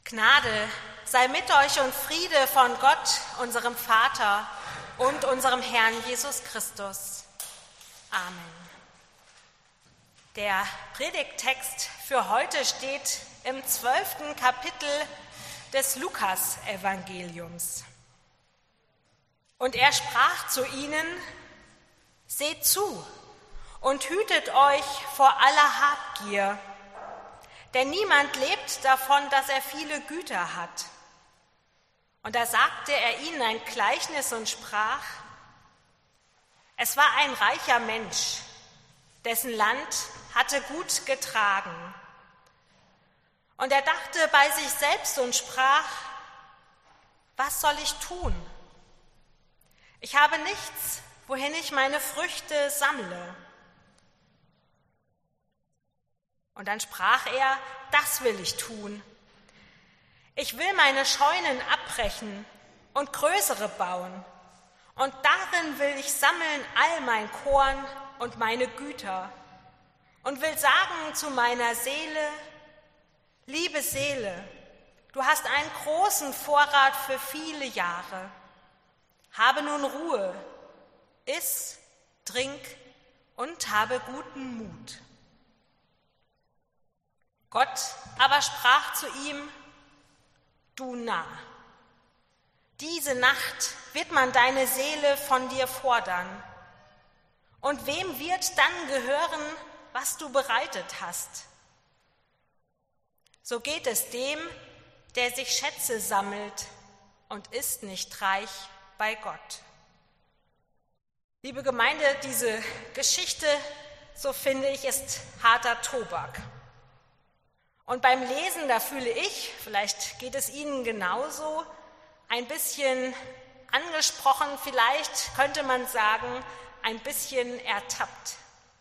Gnade sei mit euch und Friede von Gott, unserem Vater und unserem Herrn Jesus Christus. Amen. Der Predigttext für heute steht im 12. Kapitel des Lukas-Evangeliums. Und er sprach zu ihnen: Seht zu und hütet euch vor aller Habgier, denn niemand lebt davon, dass er viele Güter hat. Und da sagte er ihnen ein Gleichnis und sprach: Es war ein reicher Mensch, dessen Land hatte gut getragen. Und er dachte bei sich selbst und sprach: Was soll ich tun? Ich habe nichts, wohin ich meine Früchte sammle. Und dann sprach er: Das will ich tun. Ich will meine Scheunen abbrechen und größere bauen. Und darin will ich sammeln all mein Korn und meine Güter. Und will sagen zu meiner Seele: Liebe Seele, du hast einen großen Vorrat für viele Jahre. Habe nun Ruhe, iss, trink und habe guten Mut. Gott aber sprach zu ihm: Du Narr, diese Nacht wird man deine Seele von dir fordern. Und wem wird dann gehören, was du bereitet hast? So geht es dem, der sich Schätze sammelt und ist nicht reich bei Gott. Liebe Gemeinde, diese Geschichte, so finde ich, ist harter Tobak. Und beim Lesen, da fühle ich, vielleicht geht es Ihnen genauso, ein bisschen angesprochen, vielleicht könnte man sagen, ein bisschen ertappt.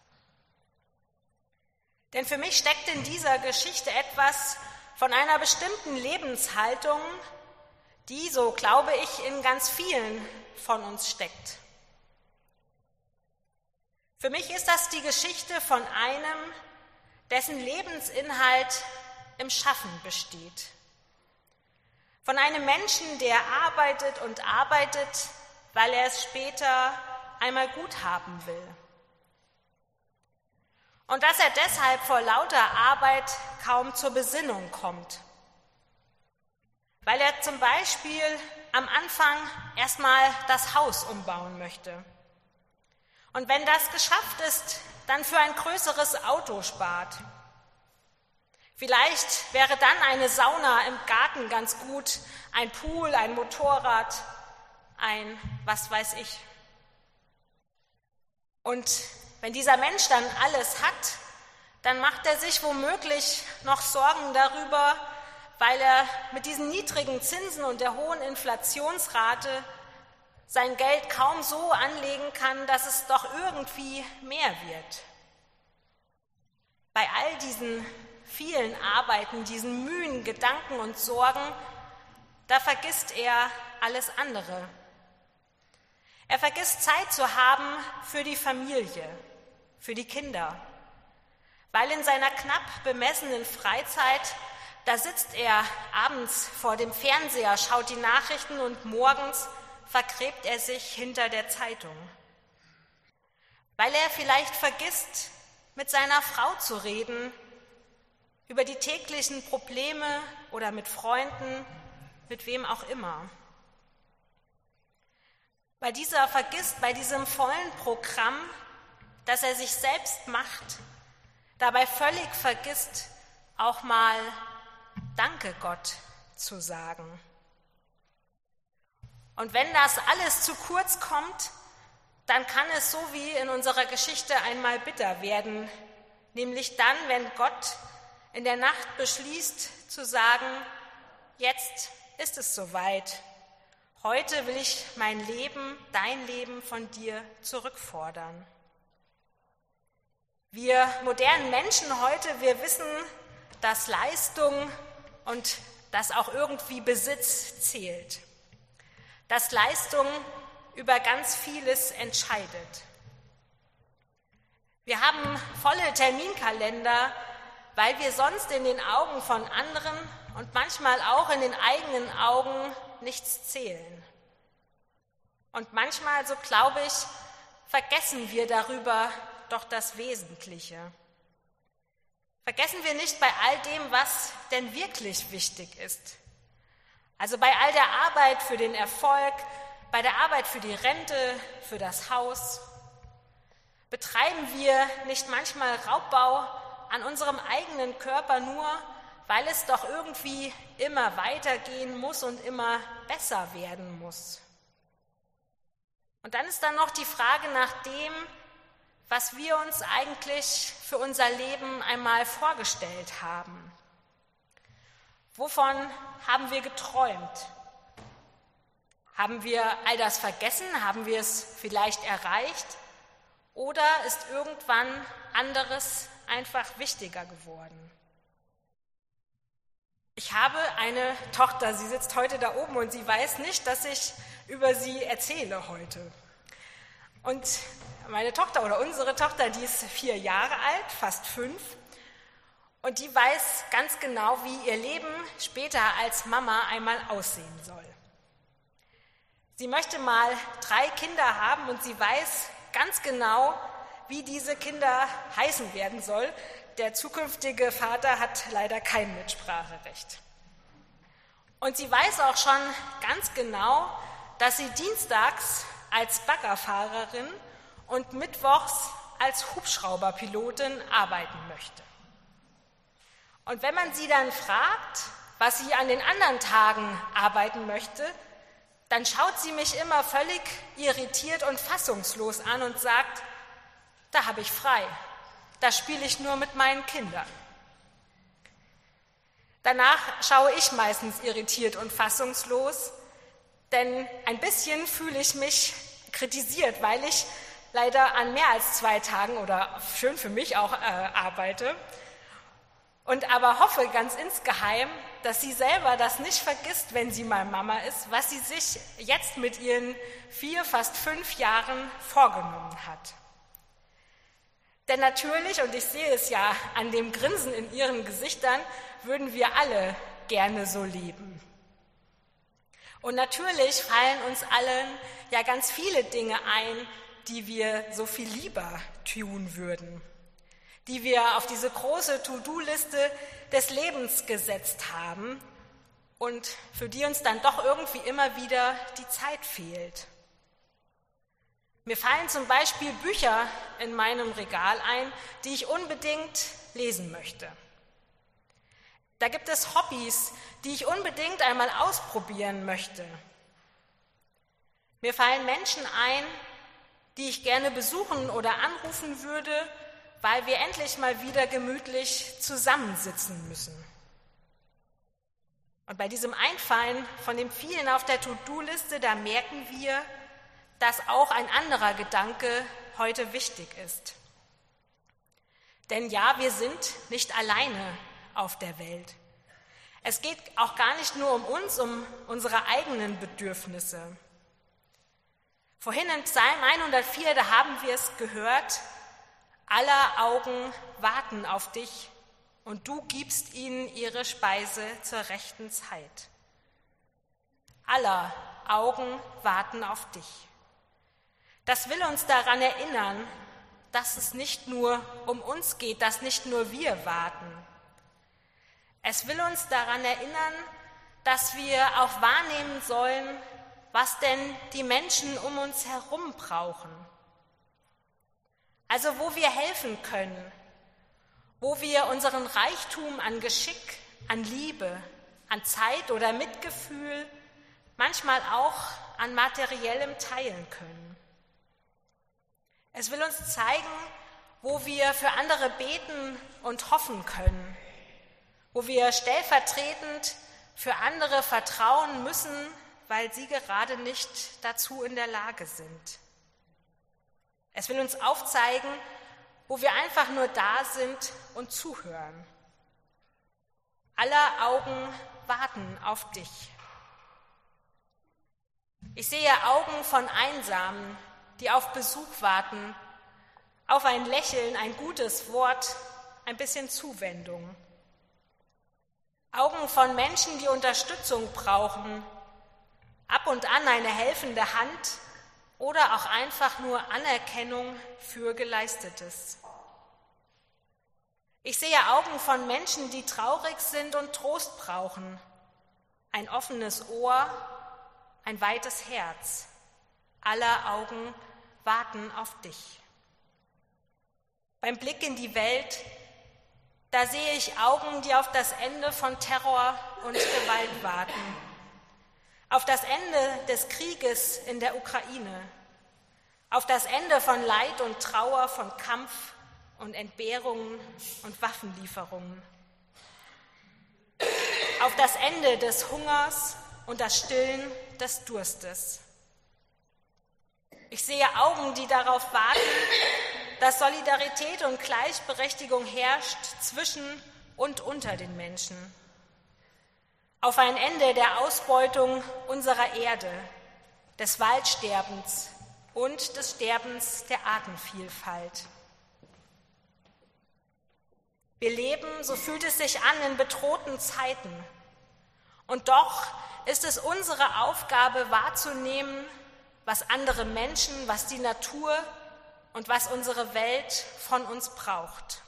Denn für mich steckt in dieser Geschichte etwas von einer bestimmten Lebenshaltung, die, so glaube ich, in ganz vielen von uns steckt. Für mich ist das die Geschichte von einem, dessen Lebensinhalt im Schaffen besteht. Von einem Menschen, der arbeitet und arbeitet, weil er es später einmal gut haben will. Und dass er deshalb vor lauter Arbeit kaum zur Besinnung kommt. Weil er zum Beispiel am Anfang erstmal das Haus umbauen möchte. Und wenn das geschafft ist, dann für ein größeres Auto spart. Vielleicht wäre dann eine Sauna im Garten ganz gut, ein Pool, ein Motorrad, ein was weiß ich. Und wenn dieser Mensch dann alles hat, dann macht er sich womöglich noch Sorgen darüber, weil er mit diesen niedrigen Zinsen und der hohen Inflationsrate sein Geld kaum so anlegen kann, dass es doch irgendwie mehr wird. Bei all diesen vielen Arbeiten, diesen Mühen, Gedanken und Sorgen, da vergisst er alles andere. Er vergisst Zeit zu haben für die Familie, für die Kinder, weil in seiner knapp bemessenen Freizeit, da sitzt er abends vor dem Fernseher, schaut die Nachrichten und morgens vergräbt er sich hinter der Zeitung. Weil er vielleicht vergisst, mit seiner Frau zu reden, über die täglichen Probleme oder mit Freunden, mit wem auch immer. Bei diesem vollen Programm, das er sich selbst macht, dabei völlig vergisst, auch mal Danke Gott zu sagen. Und wenn das alles zu kurz kommt, dann kann es so wie in unserer Geschichte einmal bitter werden, nämlich dann, wenn Gott in der Nacht beschließt zu sagen: Jetzt ist es soweit. Heute will ich mein Leben, dein Leben von dir zurückfordern. Wir modernen Menschen heute, wir wissen, dass Leistung und dass auch irgendwie Besitz zählt. Dass Leistung über ganz vieles entscheidet. Wir haben volle Terminkalender, weil wir sonst in den Augen von anderen und manchmal auch in den eigenen Augen nichts zählen. Und manchmal, so glaube ich, vergessen wir darüber doch das Wesentliche. Vergessen wir nicht bei all dem, was denn wirklich wichtig ist. Also bei all der Arbeit für den Erfolg, bei der Arbeit für die Rente, für das Haus. Betreiben wir nicht manchmal Raubbau an unserem eigenen Körper nur, weil es doch irgendwie immer weitergehen muss und immer besser werden muss? Und dann ist dann noch die Frage nach dem, was wir uns eigentlich für unser Leben einmal vorgestellt haben. Wovon haben wir geträumt? Haben wir all das vergessen? Haben wir es vielleicht erreicht? Oder ist irgendwann anderes einfach wichtiger geworden? Ich habe eine Tochter, sie sitzt heute da oben und sie weiß nicht, dass ich über sie erzähle heute. Und meine Tochter oder unsere Tochter, die ist 4 Jahre alt, fast 5. Und die weiß ganz genau, wie ihr Leben später als Mama einmal aussehen soll. Sie möchte mal 3 Kinder haben und sie weiß ganz genau, wie diese Kinder heißen werden soll. Der zukünftige Vater hat leider kein Mitspracherecht. Und sie weiß auch schon ganz genau, dass sie dienstags als Baggerfahrerin und mittwochs als Hubschrauberpilotin arbeiten möchte. Und wenn man sie dann fragt, was sie an den anderen Tagen arbeiten möchte, dann schaut sie mich immer völlig irritiert und fassungslos an und sagt, da habe ich frei, da spiele ich nur mit meinen Kindern. Danach schaue ich meistens irritiert und fassungslos, denn ein bisschen fühle ich mich kritisiert, weil ich leider an mehr als 2 Tagen oder schön für mich auch arbeite und aber hoffe ganz insgeheim, dass sie selber das nicht vergisst, wenn sie mal Mama ist, was sie sich jetzt mit ihren 4, fast 5 Jahren vorgenommen hat. Denn natürlich, und ich sehe es ja an dem Grinsen in ihren Gesichtern, würden wir alle gerne so leben. Und natürlich fallen uns allen ja ganz viele Dinge ein, die wir so viel lieber tun würden, die wir auf diese große To-Do-Liste des Lebens gesetzt haben und für die uns dann doch irgendwie immer wieder die Zeit fehlt. Mir fallen zum Beispiel Bücher in meinem Regal ein, die ich unbedingt lesen möchte. Da gibt es Hobbys, die ich unbedingt einmal ausprobieren möchte. Mir fallen Menschen ein, die ich gerne besuchen oder anrufen würde, weil wir endlich mal wieder gemütlich zusammensitzen müssen. Und bei diesem Einfallen von dem vielen auf der To-Do-Liste, da merken wir, dass auch ein anderer Gedanke heute wichtig ist. Denn ja, wir sind nicht alleine auf der Welt. Es geht auch gar nicht nur um uns, um unsere eigenen Bedürfnisse. Vorhin in Psalm 104, da haben wir es gehört, aller Augen warten auf dich und du gibst ihnen ihre Speise zur rechten Zeit. Aller Augen warten auf dich. Das will uns daran erinnern, dass es nicht nur um uns geht, dass nicht nur wir warten. Es will uns daran erinnern, dass wir auch wahrnehmen sollen, was denn die Menschen um uns herum brauchen. Also wo wir helfen können, wo wir unseren Reichtum an Geschick, an Liebe, an Zeit oder Mitgefühl, manchmal auch an Materiellem teilen können. Es will uns zeigen, wo wir für andere beten und hoffen können, wo wir stellvertretend für andere vertrauen müssen, weil sie gerade nicht dazu in der Lage sind. Es will uns aufzeigen, wo wir einfach nur da sind und zuhören. Aller Augen warten auf dich. Ich sehe Augen von Einsamen, die auf Besuch warten, auf ein Lächeln, ein gutes Wort, ein bisschen Zuwendung. Augen von Menschen, die Unterstützung brauchen, ab und an eine helfende Hand oder auch einfach nur Anerkennung für Geleistetes. Ich sehe Augen von Menschen, die traurig sind und Trost brauchen, ein offenes Ohr, ein weites Herz. Aller Augen warten auf dich. Beim Blick in die Welt, da sehe ich Augen, die auf das Ende von Terror und Gewalt warten, auf das Ende des Krieges in der Ukraine, auf das Ende von Leid und Trauer, von Kampf und Entbehrungen und Waffenlieferungen, auf das Ende des Hungers und das Stillen des Durstes. Ich sehe Augen, die darauf warten, dass Solidarität und Gleichberechtigung herrscht zwischen und unter den Menschen. Auf ein Ende der Ausbeutung unserer Erde, des Waldsterbens und des Sterbens der Artenvielfalt. Wir leben, so fühlt es sich an, in bedrohten Zeiten. Und doch ist es unsere Aufgabe wahrzunehmen, was andere Menschen, was die Natur und was unsere Welt von uns braucht.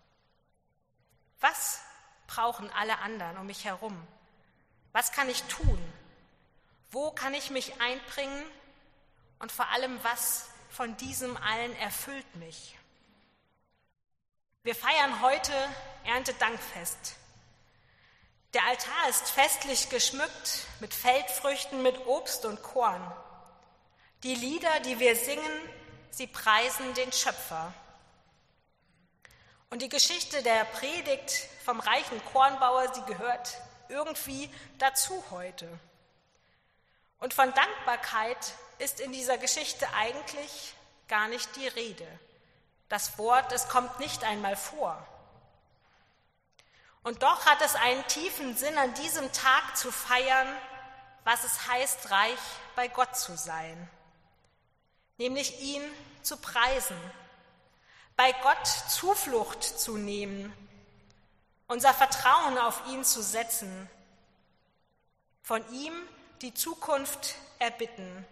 Was brauchen alle anderen um mich herum? Was kann ich tun? Wo kann ich mich einbringen? Und vor allem, was von diesem allen erfüllt mich? Wir feiern heute Erntedankfest. Der Altar ist festlich geschmückt mit Feldfrüchten, mit Obst und Korn. Die Lieder, die wir singen, sie preisen den Schöpfer. Und die Geschichte der Predigt vom reichen Kornbauer, sie gehört irgendwie dazu heute. Und von Dankbarkeit ist in dieser Geschichte eigentlich gar nicht die Rede. Das Wort, es kommt nicht einmal vor. Und doch hat es einen tiefen Sinn, an diesem Tag zu feiern, was es heißt, reich bei Gott zu sein. Nämlich ihn zu preisen, bei Gott Zuflucht zu nehmen, unser Vertrauen auf ihn zu setzen, von ihm die Zukunft erbitten.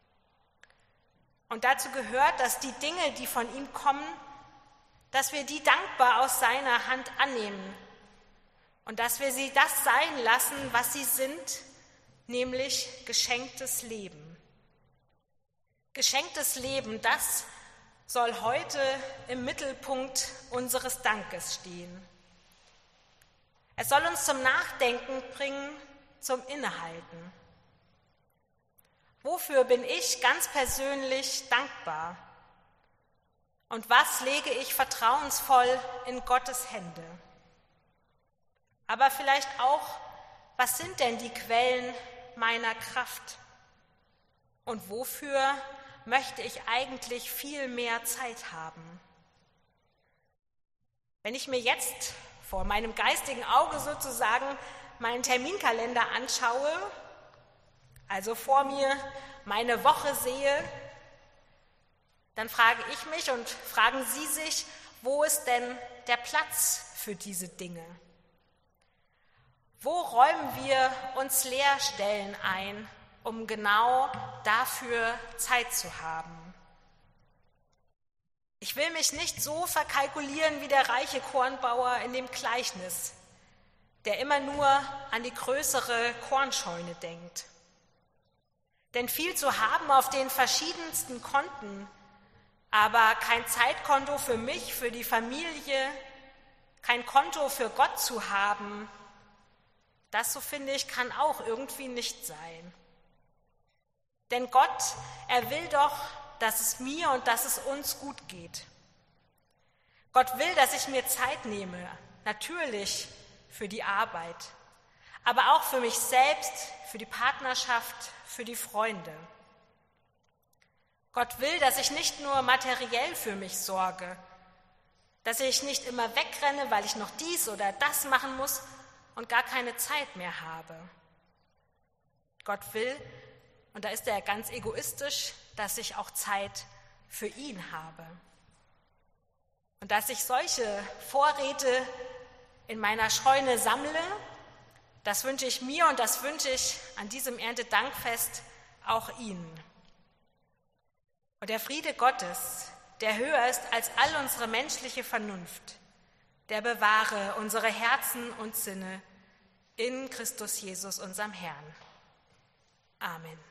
Und dazu gehört, dass die Dinge, die von ihm kommen, dass wir die dankbar aus seiner Hand annehmen und dass wir sie das sein lassen, was sie sind, nämlich geschenktes Leben. Geschenktes Leben, das soll heute im Mittelpunkt unseres Dankes stehen. Es soll uns zum Nachdenken bringen, zum Innehalten. Wofür bin ich ganz persönlich dankbar? Und was lege ich vertrauensvoll in Gottes Hände? Aber vielleicht auch, was sind denn die Quellen meiner Kraft? Und wofür möchte ich eigentlich viel mehr Zeit haben? Wenn ich mir jetzt vor meinem geistigen Auge sozusagen meinen Terminkalender anschaue, also vor mir meine Woche sehe, dann frage ich mich und fragen Sie sich, wo ist denn der Platz für diese Dinge? Wo räumen wir uns Leerstellen ein, um genau dafür Zeit zu haben? Ich will mich nicht so verkalkulieren wie der reiche Kornbauer in dem Gleichnis, der immer nur an die größere Kornscheune denkt. Denn viel zu haben auf den verschiedensten Konten, aber kein Zeitkonto für mich, für die Familie, kein Konto für Gott zu haben, das, so finde ich, kann auch irgendwie nicht sein. Denn Gott, er will doch, dass es mir und dass es uns gut geht. Gott will, dass ich mir Zeit nehme, natürlich für die Arbeit, aber auch für mich selbst, für die Partnerschaft, für die Freunde. Gott will, dass ich nicht nur materiell für mich sorge, dass ich nicht immer wegrenne, weil ich noch dies oder das machen muss und gar keine Zeit mehr habe. Gott will, und da ist er ganz egoistisch, dass ich auch Zeit für ihn habe. Und dass ich solche Vorräte in meiner Scheune sammle Das wünsche ich mir und das wünsche ich an diesem Erntedankfest auch Ihnen. Und der Friede Gottes, der höher ist als all unsere menschliche Vernunft, der bewahre unsere Herzen und Sinne in Christus Jesus, unserem Herrn. Amen.